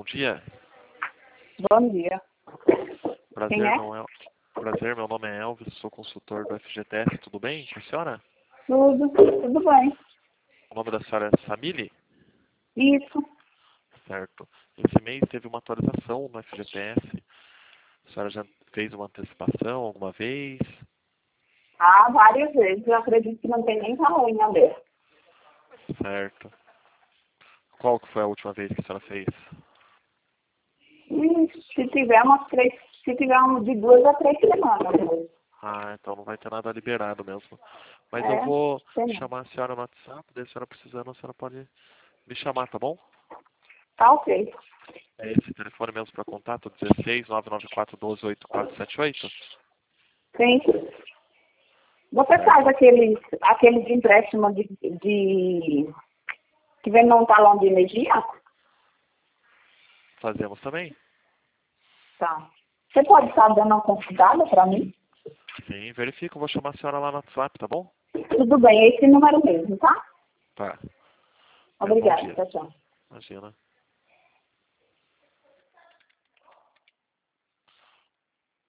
dia. Bom dia. Prazer, Quem é? Prazer, meu nome é Elvis, sou consultor do FGTS, tudo bem com a senhora? Tudo bem. O nome da senhora é Samile? Isso. Certo. Esse mês teve uma atualização no FGTS. A senhora já fez uma antecipação alguma vez? Várias vezes. Eu acredito que não tem nem valor em aberto. Certo. Qual que foi a última vez que a senhora fez? Se tiver de 2 a 3 semanas. Então não vai ter nada liberado mesmo. Mas É, eu vou sei não. chamar a senhora no WhatsApp, daí a senhora precisando, a senhora pode me chamar, tá bom? Tá ok. É esse telefone mesmo para contato, 16 994 12 8478? Sim. Você faz aquele de empréstimo que vem num talão de energia? Fazemos também? Tá. Você pode estar dando uma consultada para mim? Sim, verifico, vou chamar a senhora lá no WhatsApp, tá bom? Tudo bem, é esse número mesmo, tá? Tá. Bom Obrigada. dia. Tchau, tchau. Imagina.